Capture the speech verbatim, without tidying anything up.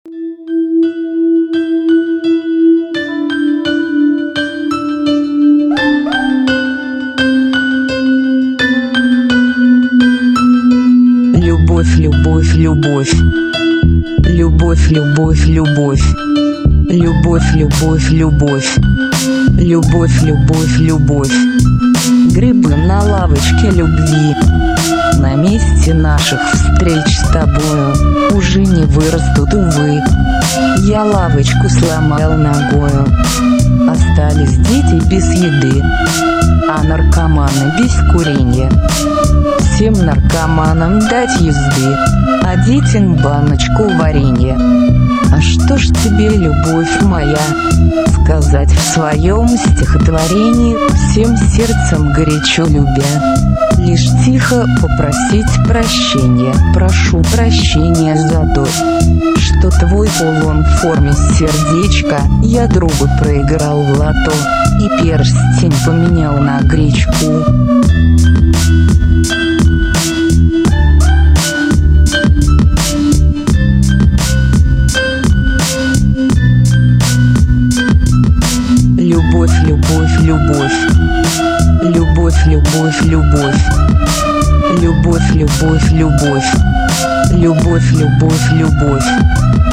Любовь, любовь, любовь. Любовь, любовь, любовь. Любовь, любовь, любовь. Любовь, любовь, любовь. Грибы на лавочке любви. На месте наших встреч с тобою уже не вырастут, увы. Я лавочку сломал ногою. Остались дети без еды, а наркоманы без куренья. Всем наркоманам дать езды, а детям баночку варенья. А что ж тебе, любовь моя, сказать в своем стихотворении, всем сердцем горячо любя? Лишь тихо попросить прощения. Прошу прощения за то, что твой кулон в форме сердечка я другу проиграл в лото и перстень поменял на гречку. Любовь, любовь, любовь. Любовь, любовь, любовь. Любовь, любовь, любовь. Любовь, любовь, любовь.